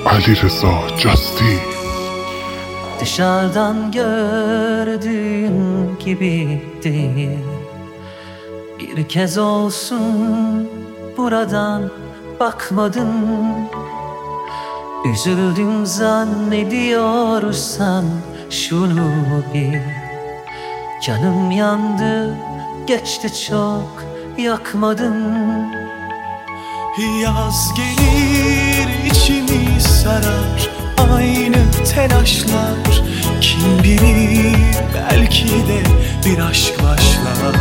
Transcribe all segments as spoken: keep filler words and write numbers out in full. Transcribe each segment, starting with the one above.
Alireza Justy. Dışarıdan gördüğün gibi değil, bir kez olsun buradan bakmadın. Üzüldüm zannediyorsan şunu bil, canım yandı, geçti çok, yakmadın. Yaz gelir içimi sarar, aynı telaşlar. Kim bilir belki de bir aşk başlar.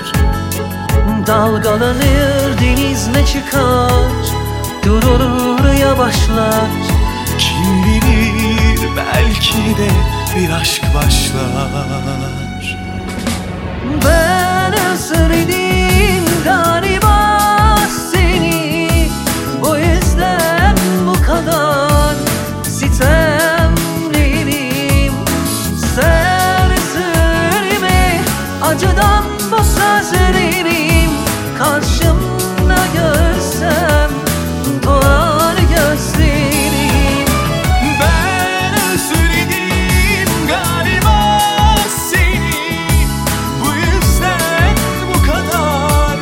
Dalgalanır deniz ne çıkar, durur yavaşlar. Kim bilir belki de bir aşk başlar. Ben özledim galiba seni, bu yüzden bu kadar sitemliyim. Sen üzülme, acıdan bu sözlerim karşımda görsem dolar gözlerim. Ben özledim galiba seni, bu yüzden bu kadar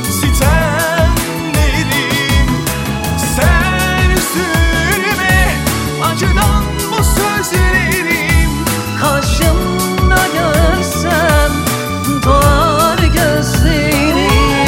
sitemlerim. Sen üzülme, acıdan bu sözlerim Karşımda görsem dolar gözlerim.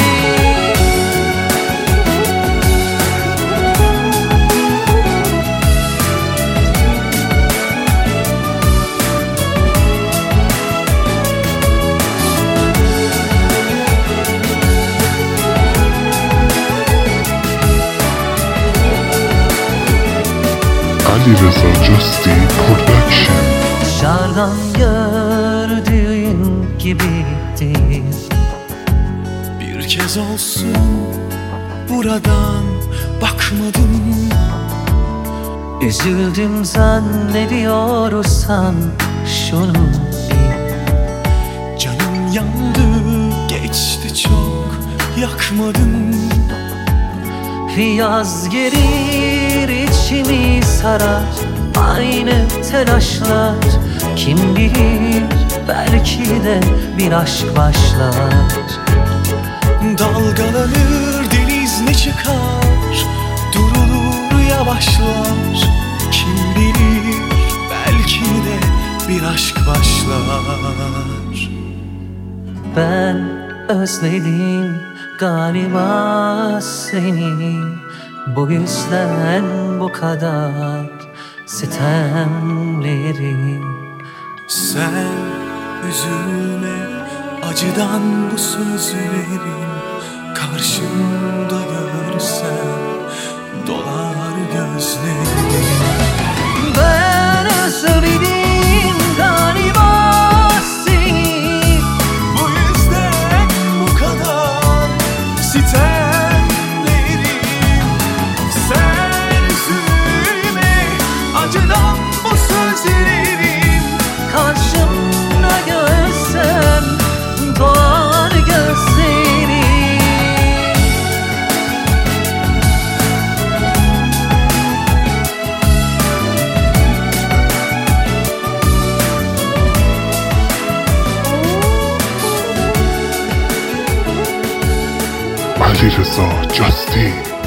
Alireza Justy Production. Dışarıdan gördüğün gibi değil, bir kez olsun buradan bakmadım. üzüldüm zannediyorsan şunu bil, Canım yandı, geçti çok, yakmadın. yaz gelir içimi sarar, aynı telaşlar. Kim bilir belki de bir aşk başlar. Dalgalanır deniz ne çıkar, durulur yavaşlar. Kim bilir belki de bir aşk başlar. Ben özledim galiba seni, bu yüzden bu kadar sitemlerim. Sen üzülme, acıdan bu sözlerim karşımda görsem dolar gözlerim. Ben özledim galiba seni, Bu yüzden bu kadar sitemlerim. Sen üzülme, acıdan bu sözlerim karşımda görsem dolar gözlerim. Alireza Justy.